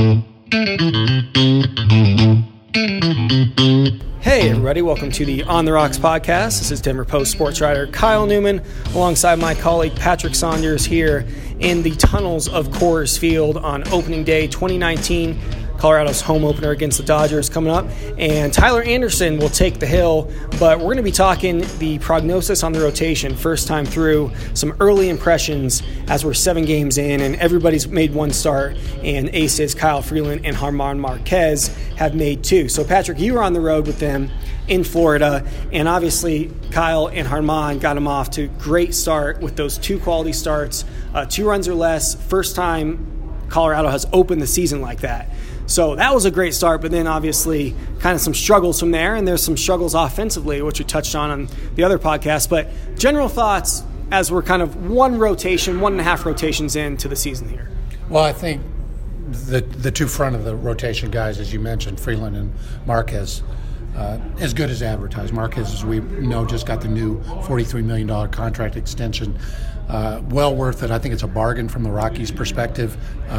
Hey everybody, welcome to the On the Rocks podcast. This is Denver Post sports writer Kyle Newman alongside my colleague Patrick Saunders here in the tunnels of Coors Field on opening day 2019. Colorado's home opener against the Dodgers coming up, and Tyler Anderson will take the hill, but we're going to be talking the prognosis on the rotation, first time through, some early impressions as we're 7 games in, and everybody's made one start, and aces Kyle Freeland and German Marquez have made 2. So Patrick, you were on the road with them in Florida, and obviously Kyle and German got them off to a great start with those 2 quality starts, 2 runs or less, first time Colorado has opened the season like that. So that was a great start, but then obviously kind of some struggles from there, and there's some struggles offensively, which we touched on the other podcast. But general thoughts as we're kind of 1.5 rotations into the season here. Well, I think the 2 front of the rotation guys, as you mentioned, Freeland and Marquez, as good as advertised. Marquez, as we know, just got the new $43 million contract extension. Well worth it. I think it's a bargain from the Rockies' perspective.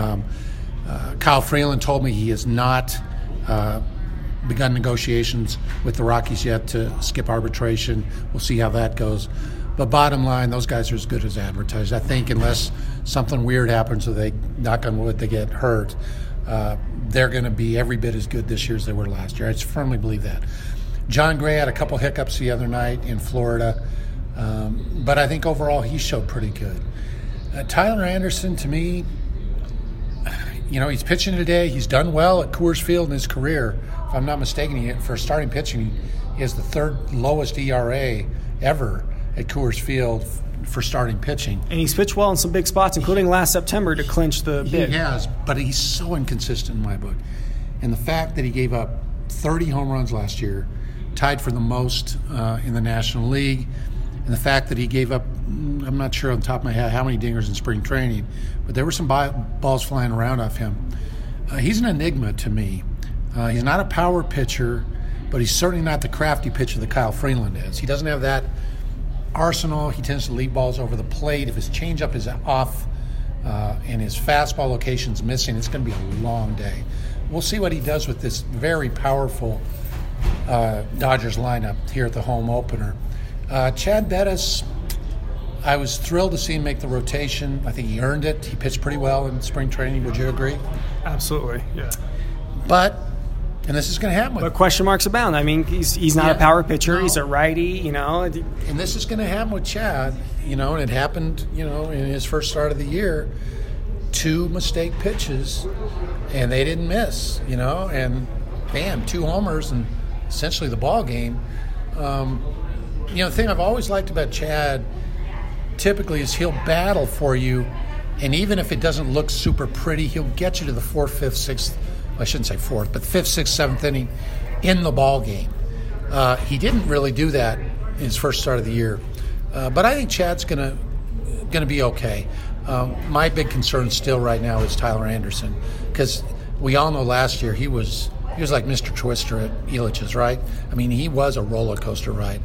Kyle Freeland told me he has not begun negotiations with the Rockies yet to skip arbitration. We'll see how that goes. But bottom line, those guys are as good as advertised. I think unless something weird happens or they, knock on wood, they get hurt, they're going to be every bit as good this year as they were last year. I firmly believe that. John Gray had a couple hiccups the other night in Florida, but I think overall he showed pretty good. Tyler Anderson, to me, you know, he's pitching today. He's done well at Coors Field in his career. If I'm not mistaken, for starting pitching, he has the 3rd lowest ERA ever at Coors Field for starting pitching. And he's pitched well in some big spots, including last September to clinch the bid. He has, but he's so inconsistent in my book. And the fact that he gave up 30 home runs last year, tied for the most in the National League, and the fact that he gave up, I'm not sure on the top of my head how many dingers in spring training, but there were some balls flying around off him. He's an enigma to me. He's not a power pitcher, but he's certainly not the crafty pitcher that Kyle Freeland is. He doesn't have that arsenal. He tends to leave balls over the plate. If his changeup is off and his fastball location's missing, it's going to be a long day. We'll see what he does with this very powerful Dodgers lineup here at the home opener. Chad Bettis, I was thrilled to see him make the rotation. I think he earned it. He pitched pretty well in spring training. Would you agree? Absolutely, yeah. But, and this is going to happen. But question marks abound. I mean, he's not a power pitcher. No. He's a righty, you know. And this is going to happen with Chad, you know, and it happened, you know, in his first start of the year. 2 mistake pitches, and they didn't miss, you know, and bam, 2 homers and essentially the ball game. You know, the thing I've always liked about Chad typically is he'll battle for you, and even if it doesn't look super pretty, he'll get you to the 4th, 5th, 6th, I shouldn't say 4th, but 5th, 6th, 7th inning in the ball game. He didn't really do that in his first start of the year. But I think Chad's gonna be okay. My big concern still right now is Tyler Anderson, because we all know last year he was like Mr. Twister at Elitch's, right? I mean, he was a roller coaster ride.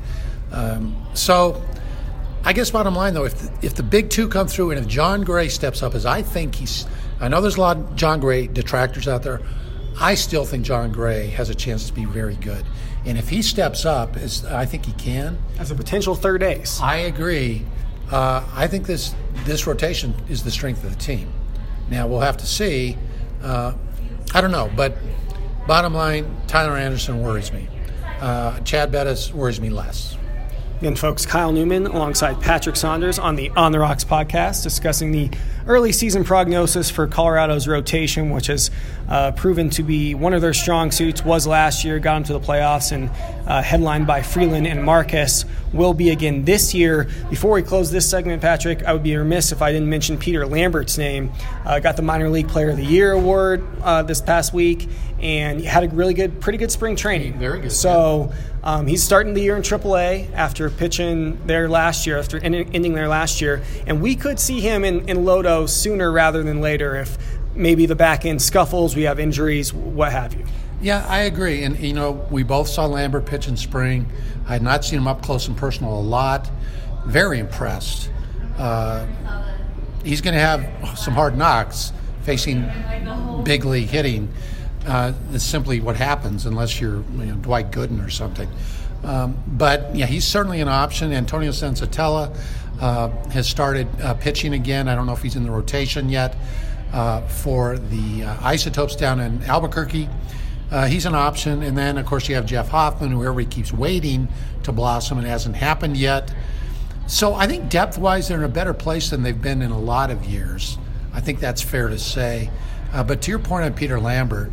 So I guess bottom line, though, if the big 2 come through and if John Gray steps up, as I think I know there's a lot of John Gray detractors out there. I still think John Gray has a chance to be very good. And if he steps up, as I think he can. As a potential third ace. I agree. I think this rotation is the strength of the team. Now, we'll have to see. I don't know, but bottom line, Tyler Anderson worries me. Chad Bettis worries me less. Again, folks, Kyle Newman alongside Patrick Saunders on the On the Rocks podcast discussing the early season prognosis for Colorado's rotation, which has proven to be one of their strong suits, was last year, got them to the playoffs, and headlined by Freeland and Marquez, will be again this year. Before we close this segment, Patrick, I would be remiss if I didn't mention Peter Lambert's name. Got the Minor League Player of the Year award this past week, and had a pretty good spring training. Very good. So he's starting the year in AAA after pitching there last year, after ending there last year, and we could see him in Lodo sooner rather than later if maybe the back end scuffles, we have injuries, what have you. Yeah, I agree. And, you know, we both saw Lambert pitch in spring. I had not seen him up close and personal a lot. Very impressed. He's going to have some hard knocks facing big league hitting. It's simply what happens unless you're Dwight Gooden or something. But yeah, he's certainly an option. Antonio Senzatella has started pitching again. I don't know if he's in the rotation yet for the Isotopes down in Albuquerque. He's an option. And then, of course, you have Jeff Hoffman, who everybody keeps waiting to blossom. It hasn't happened yet. So I think depth-wise, they're in a better place than they've been in a lot of years. I think that's fair to say. But to your point on Peter Lambert,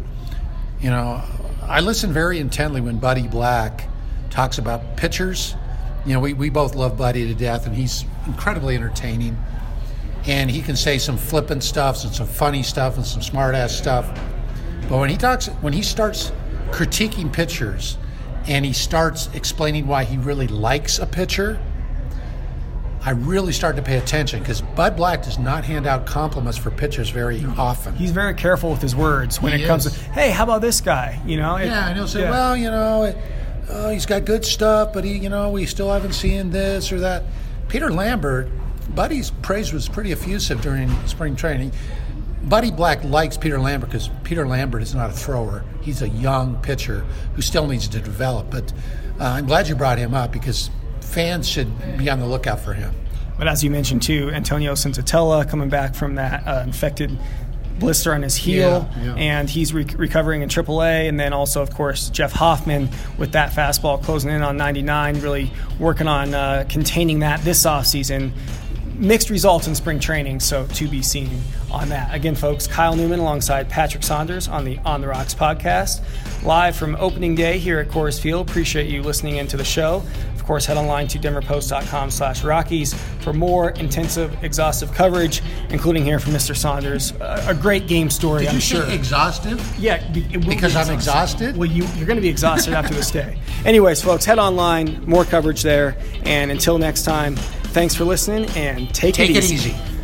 I listen very intently when Buddy Black talks about pitchers. We both love Buddy to death, and he's incredibly entertaining. And he can say some flippant stuff and some funny stuff and some smart-ass stuff. But when he starts critiquing pitchers and he starts explaining why he really likes a pitcher, I really start to pay attention, because Bud Black does not hand out compliments for pitchers very often. He's very careful with his words when it comes to, hey, how about this guy? And he'll say, well, he's got good stuff, but we still haven't seen this or that. Peter Lambert, Buddy's praise was pretty effusive during spring training. Buddy Black likes Peter Lambert because Peter Lambert is not a thrower. He's a young pitcher who still needs to develop. But I'm glad you brought him up, because fans should be on the lookout for him. But as you mentioned, too, Antonio Senzatella coming back from that infected blister on his heel, and he's recovering in AAA. And then also, of course, Jeff Hoffman with that fastball closing in on 99, really working on containing that this offseason. Mixed results in spring training, so to be seen on that. Again, folks, Kyle Newman alongside Patrick Saunders on the On the Rocks podcast, live from opening day here at Coors Field. Appreciate you listening into the show. Of course, head online to denverpost.com/Rockies for more intensive, exhaustive coverage, including here from Mr. Saunders. A great game story, Did I'm you sure. Say exhaustive? Yeah, because I'm exhausted? Well, you're going to be exhausted after this day. Anyways, folks, head online, more coverage there. And until next time, thanks for listening, and take it easy.